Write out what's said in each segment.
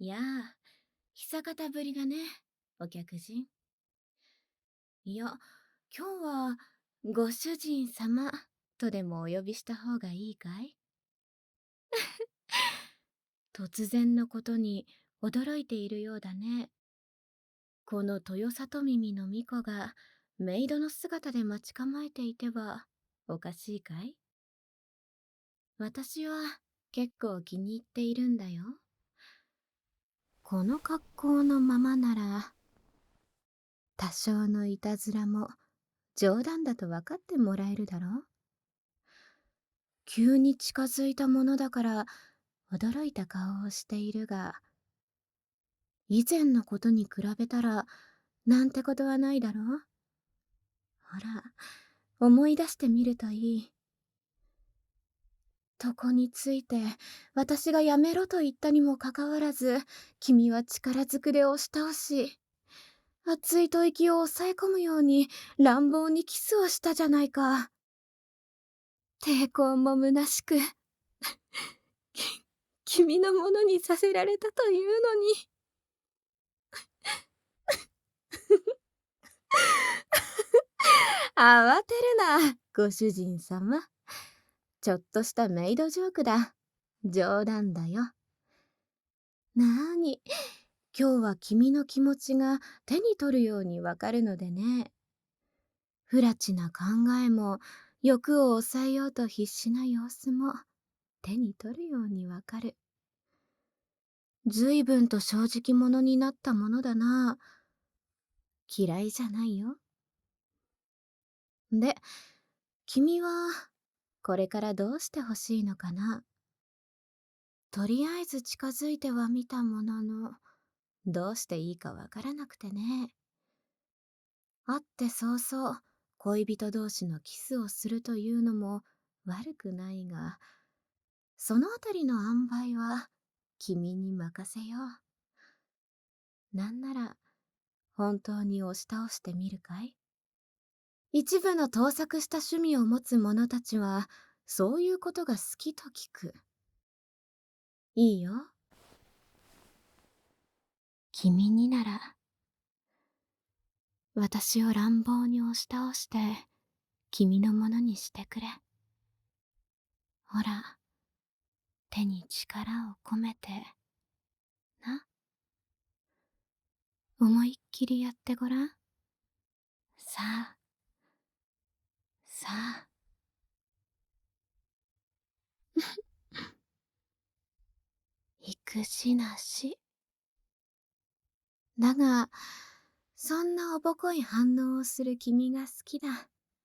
やあ、久方ぶりだね、お客人。いや、今日は、ご主人様とでもお呼びした方がいいかい？突然のことに驚いているようだね。この豊里耳の巫女がメイドの姿で待ち構えていてはおかしいかい？私は結構気に入っているんだよ。この格好のままなら多少のいたずらも冗談だと分かってもらえるだろう。急に近づいたものだから驚いた顔をしているが、以前のことに比べたらなんてことはないだろう。ほら、思い出してみるといい。床について私がやめろと言ったにもかかわらず、君は力ずくで押し倒し、熱い吐息を抑え込むように乱暴にキスをしたじゃないか。抵抗も虚しく君のものにさせられたというのに。慌てるな、ご主人様。ちょっとしたメイドジョークだ。冗談だよ。なーに、今日は君の気持ちが手に取るようにわかるのでね。不埒な考えも欲を抑えようと必死な様子も手に取るようにわかる。随分と正直者になったものだな。嫌いじゃないよ。で、君はこれからどうしてほしいのかな。とりあえず近づいてはみたものの、どうしていいかわからなくてね。会って早々、恋人同士のキスをするというのも悪くないが、そのあたりの塩梅は君に任せよう。なんなら、本当に押し倒してみるかい？一部の盗作した趣味を持つ者たちは、そういうことが好きと聞く。いいよ。君になら、私を乱暴に押し倒して、君のものにしてくれ。ほら、手に力を込めて、な。思いっきりやってごらん。さあ、さあ。育児なし。だが、そんなおぼこい反応をする君が好きだ。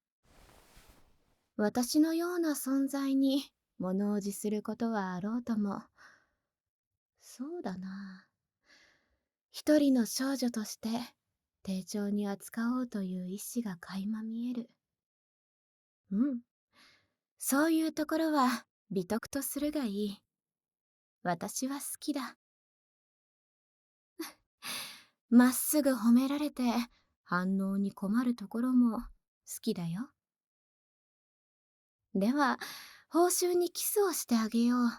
私のような存在に物おじすることはあろうとも。そうだな。一人の少女として丁重に扱おうという意志が垣間見える。うん。そういうところは美徳とするがいい。私は好きだ。まっすぐ褒められて反応に困るところも好きだよ。では、報酬にキスをしてあげよう。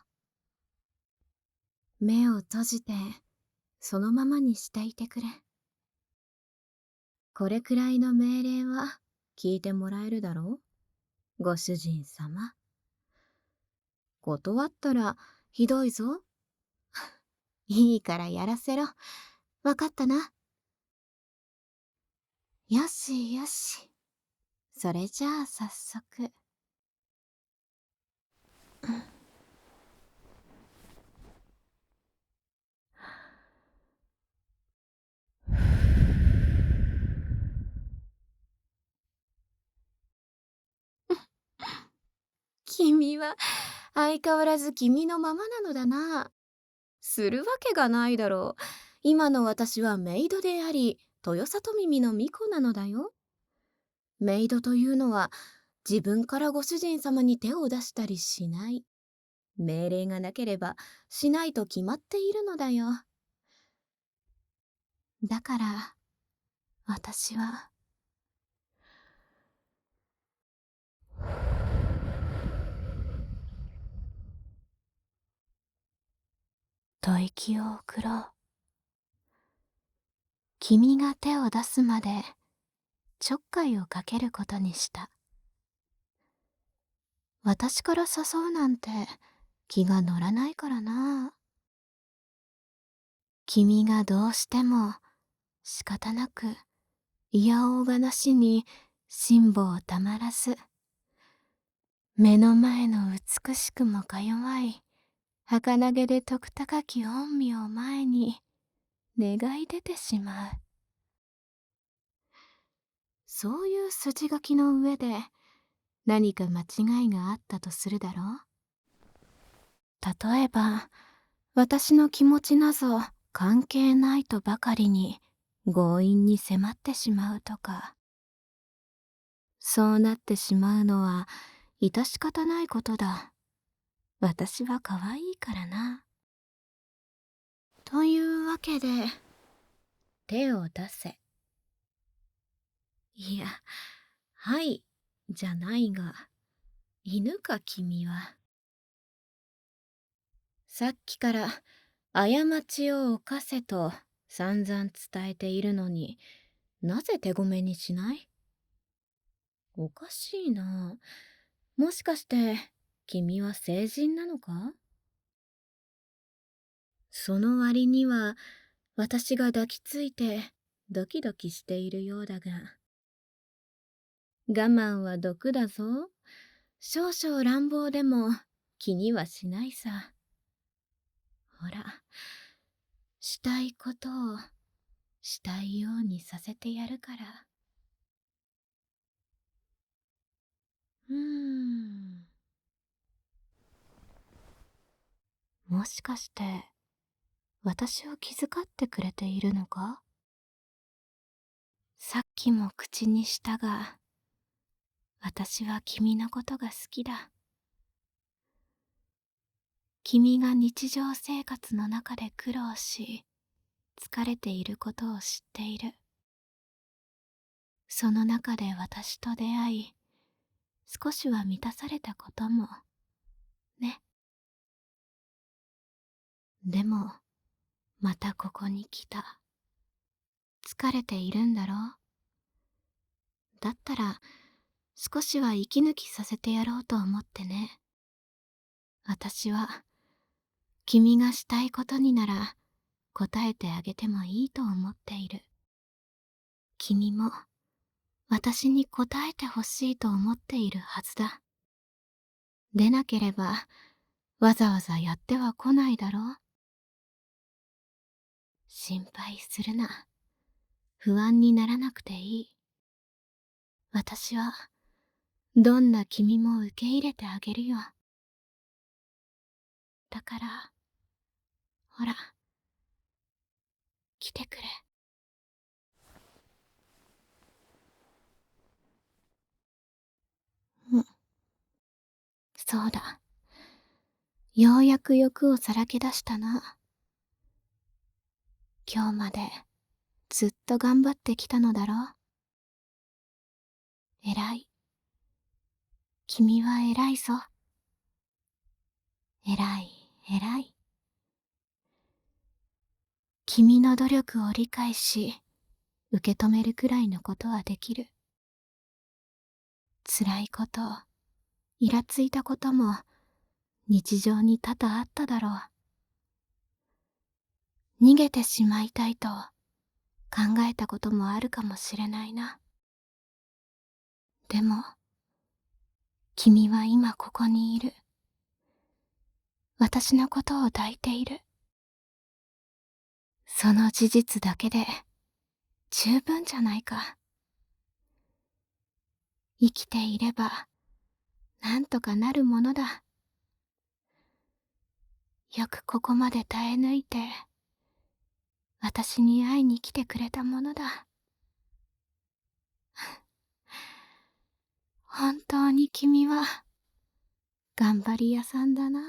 目を閉じて、そのままにしていてくれ。これくらいの命令は聞いてもらえるだろう、ご主人様。断ったらひどいぞ。いいからやらせろ。わかったな。よしよし。それじゃあ早速。君は相変わらず君のままなのだな。するわけがないだろう。今の私はメイドであり、豊里耳の巫女なのだよ。メイドというのは自分からご主人様に手を出したりしない。命令がなければしないと決まっているのだよ。だから私はと息を送ろう。君が手を出すまでちょっかいをかけることにした。私から誘うなんて気が乗らないからな。君がどうしても仕方なくいやおうがなしに辛抱たまらず、目の前の美しくもか弱い儚げで徳高き御身を前に願い出てしまう。そういう筋書きの上で何か間違いがあったとするだろう。例えば私の気持ちなぞ関係ないとばかりに強引に迫ってしまうとか。そうなってしまうのは致し方ないことだ。私は可愛いからな。というわけで手を出せ。いや、はいじゃないが、犬か君は。さっきから過ちを犯せと散々伝えているのに、なぜ手ごめにしない？おかしいな。もしかして君は成人なのか？その割には私が抱きついてドキドキしているようだが。我慢は毒だぞ。少々乱暴でも気にはしないさ。ほら、したいことをしたいようにさせてやるから。もしかして私を気遣ってくれているのか？さっきも口にしたが、私は君のことが好きだ。君が日常生活の中で苦労し、疲れていることを知っている。その中で私と出会い、少しは満たされたことも、ね。でも、またここに来た。疲れているんだろう？だったら、少しは息抜きさせてやろうと思ってね。私は、君がしたいことになら、答えてあげてもいいと思っている。君も、私に答えてほしいと思っているはずだ。でなければ、わざわざやっては来ないだろう。心配するな。不安にならなくていい。私は、どんな君も受け入れてあげるよ。だから、ほら、来てくれ。うん、そうだ。ようやく欲をさらけ出したな。今日までずっと頑張ってきたのだろう。偉い。君は偉いぞ。偉い、偉い。君の努力を理解し、受け止めるくらいのことはできる。辛いこと、イラついたことも日常に多々あっただろう。逃げてしまいたいと考えたこともあるかもしれないな。でも、君は今ここにいる。私のことを抱いている。その事実だけで十分じゃないか。生きていればなんとかなるものだ。よくここまで耐え抜いて私に会いに来てくれたものだ。本当に君は頑張り屋さんだな。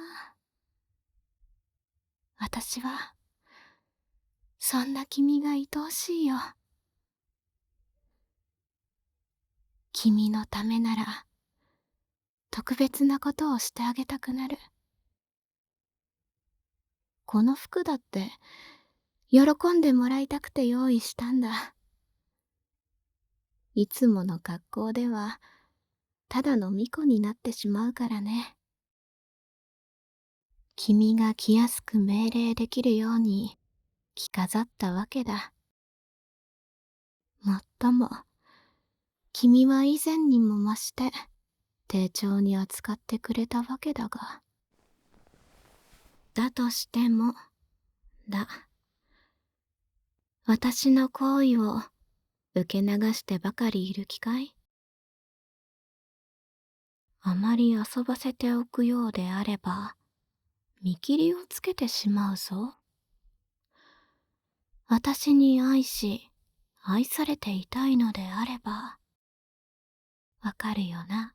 私はそんな君が愛おしいよ。君のためなら特別なことをしてあげたくなる。 この服だって喜んでもらいたくて用意したんだ。いつもの格好ではただの巫女になってしまうからね。君が着やすく命令できるように着飾ったわけだ。もっとも、君は以前にも増して丁重に扱ってくれたわけだが。だとしても、私の行為を受け流してばかりいる気かい？あまり遊ばせておくようであれば、見切りをつけてしまうぞ。私に愛し、愛されていたいのであれば、わかるよな。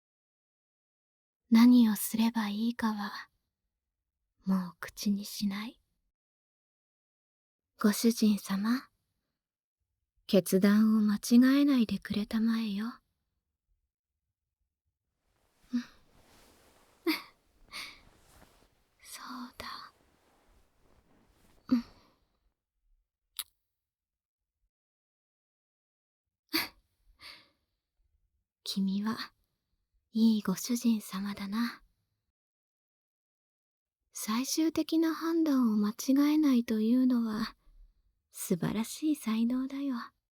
何をすればいいかは、もう口にしない。ご主人様、決断を間違えないでくれたまえよ。そうだ。君はいいご主人様だな。最終的な判断を間違えないというのは素晴らしい才能だよ。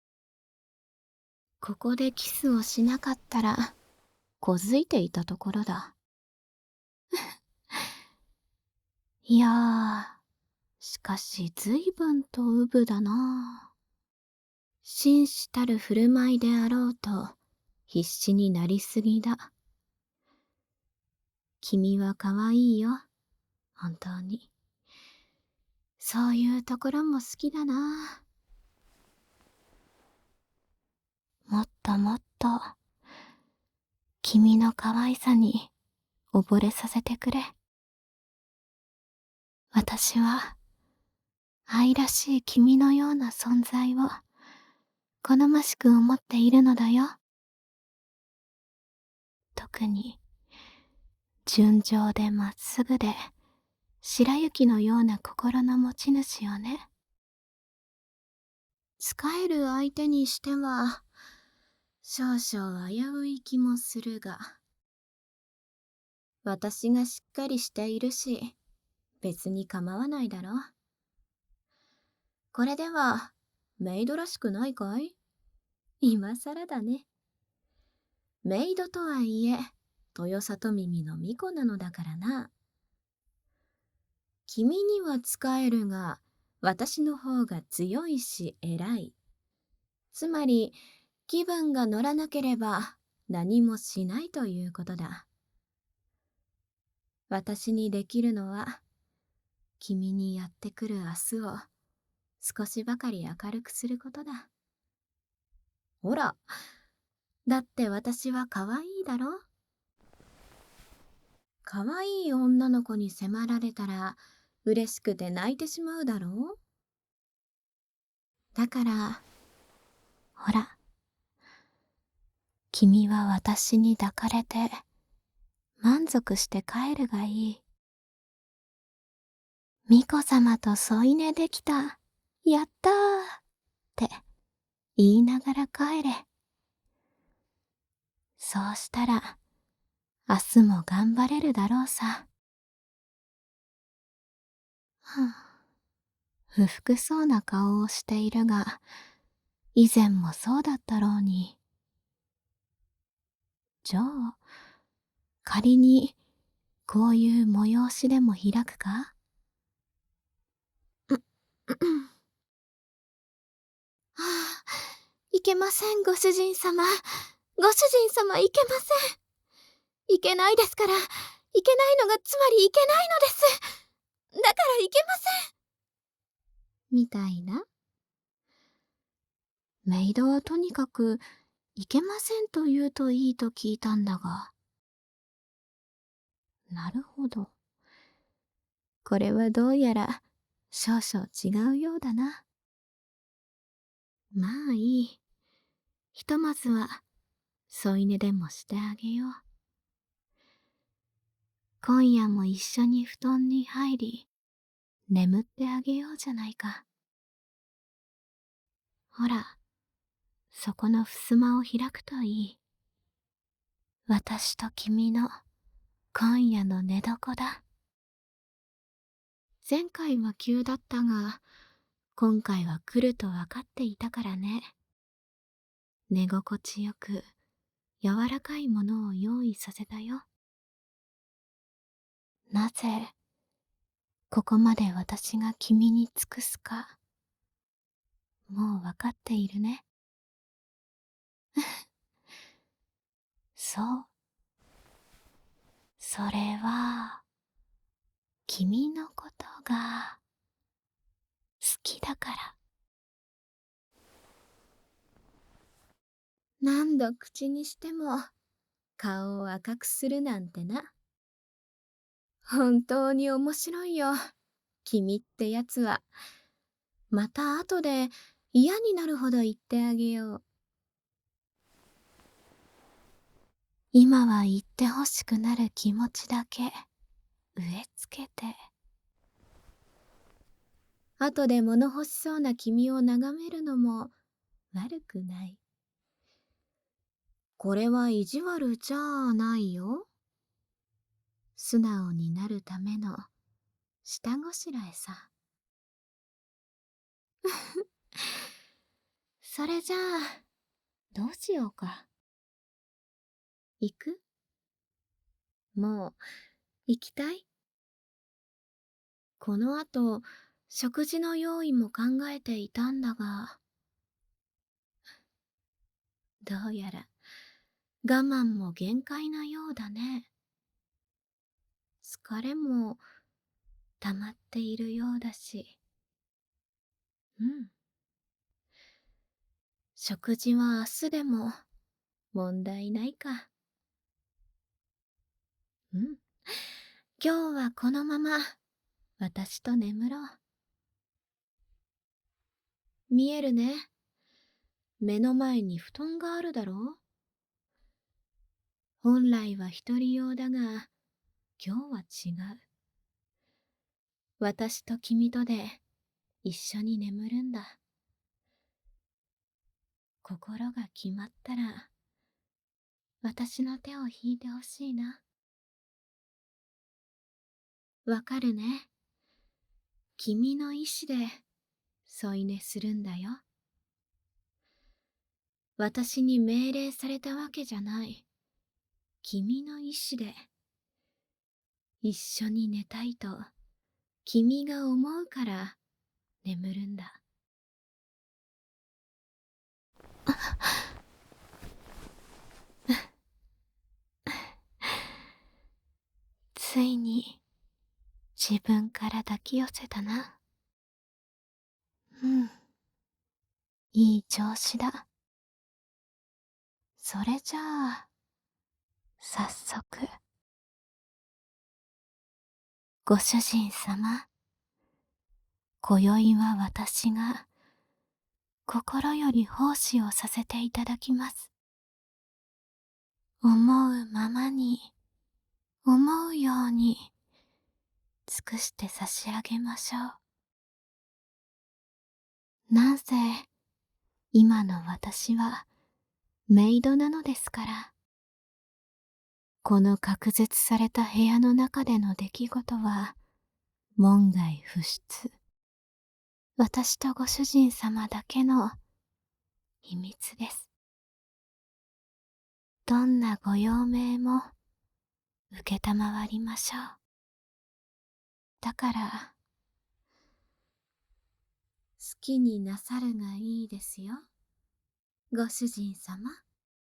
ここでキスをしなかったら小づいていたところだ。いやー、しかし随分とうぶだな。紳士たる振る舞いであろうと必死になりすぎだ。君は可愛いよ、本当に。そういうところも好きだな。もっともっと君の可愛さに溺れさせてくれ。私は愛らしい君のような存在を好ましく思っているのだよ。特に純情でまっすぐで白雪のような心の持ち主をね。仕える相手にしては少々危うい気もするが、私がしっかりしているし別に構わないだろ。これではメイドらしくないかい？今さらだね。メイドとはいえ豊里耳の巫女なのだからな。君には仕えるが私の方が強いし偉い。つまり気分が乗らなければ何もしないということだ。私にできるのは君にやってくる明日を少しばかり明るくすることだ。ほら、だって私は可愛いだろ。可愛い女の子に迫られたら嬉しくて泣いてしまうだろう。だからほら、君は私に抱かれて満足して帰るがいい。巫女様と添い寝できた、やったーって言いながら帰れ。そうしたら明日も頑張れるだろうさ。はあ、不服そうな顔をしているが、以前もそうだったろうに。じゃあ、仮にこういう催しでも開くか？はあ、いけません、ご主人様。ご主人様、いけません。いけないですから。いけないのがつまりいけないのです。だからいけません。みたいな。メイドはとにかく、いけませんと言うといいと聞いたんだが。なるほど。これはどうやら少々違うようだな。まあいい。ひとまずは添い寝でもしてあげよう。今夜も一緒に布団に入り、 眠ってあげようじゃないか。ほら、そこの襖を開くといい。私と君の今夜の寝床だ。前回は急だったが、今回は来ると分かっていたからね。寝心地よく、柔らかいものを用意させたよ。なぜ、ここまで私が君に尽くすか、もう分かっているね。そう。それは、君のことが好きだから。何度口にしても顔を赤くするなんてな。本当に面白いよ。君ってやつは。また後で嫌になるほど言ってあげよう。今は言ってほしくなる気持ちだけ植え付けて。後で物欲しそうな君を眺めるのも悪くない。これは意地悪じゃないよ。素直になるための下ごしらえさ。それじゃあ、どうしようか。行く？もう、行きたい？この後、食事の用意も考えていたんだが、どうやら我慢も限界なようだね。疲れも溜まっているようだし。うん。食事は明日でも問題ないか。うん。今日はこのまま私と眠ろう。見えるね。目の前に布団があるだろう。本来は一人用だが、今日は違う。私と君とで一緒に眠るんだ。心が決まったら、私の手を引いてほしいな。わかるね。君の意志で添い寝するんだよ。私に命令されたわけじゃない。君の意志で一緒に寝たいと君が思うから眠るんだ。ついに自分から抱き寄せたな。うん、いい調子だ。それじゃあ、早速。ご主人様、今宵は私が心より奉仕をさせていただきます。思うままに、思うように尽くして差し上げましょう。なぜ今の私はメイドなのですから。この隔絶された部屋の中での出来事は門外不出。私とご主人様だけの秘密です。どんなご用命も受けたまわりましょう。だから好きになさるがいいですよ、ご主人様。